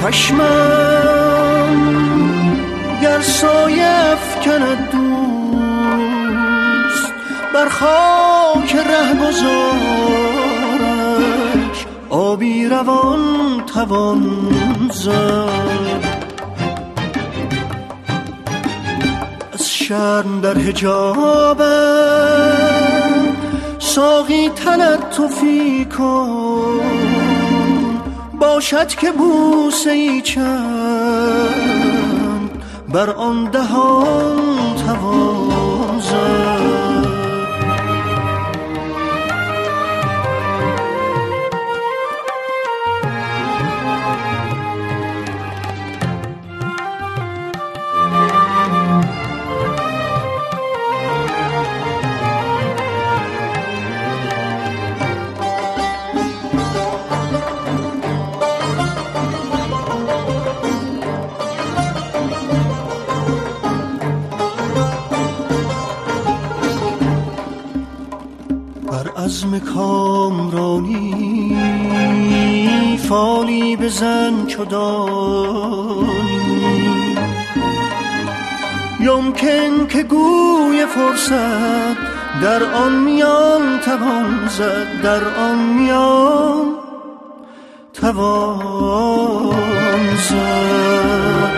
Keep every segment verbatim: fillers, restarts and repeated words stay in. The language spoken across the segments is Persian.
چشمم گر سایه افکند دوست بر خاک رهگذارش آبی روان توان زد. از شرم در حجابم ساقی تلطفی کن باشد که بوسه ای چند بر آن دهان توان زد. عزم کامرانی فالی بزن چو دانی یمکن که گوی فرصت در آن میان توان زد در آن میان توان زد.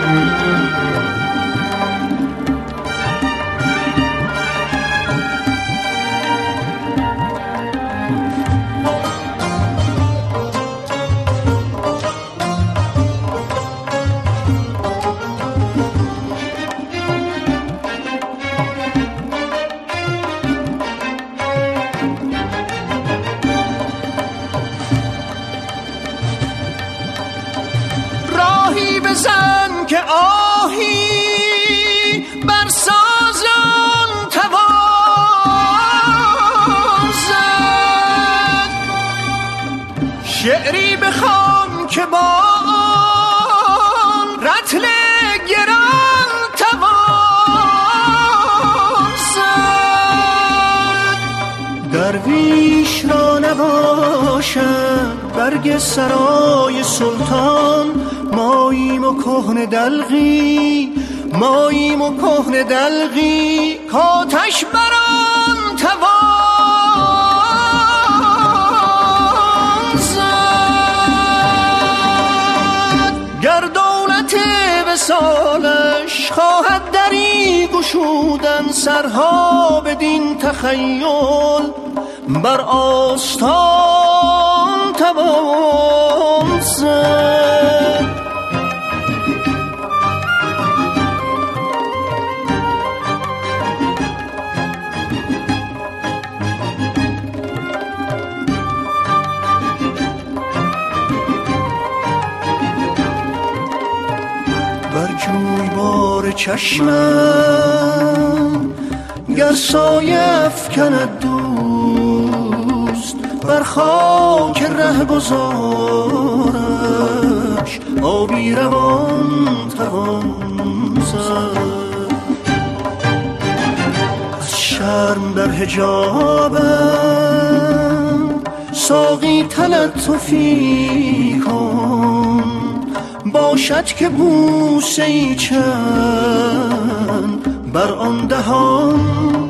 بزن که آهی بر سازان توان زد. شعری بخوان که با آن رطل گران توان زد. درویش را نباشد برگ سرای سلطان ماییم و کهنه دلقی ماییم و کهنه دلقی کاتش بران توان زد. گر دولت وصالش خواهد دری گشودن سرها بدین تخیل بر آستان توان زد. بر جویبار چشمم گر سایه افکند دوست بر خاک رهگذارش آبی روان توان زد. از شرم در حجابم ساقی تلطفی کن باشد که بوسه ای چند بر آن دهان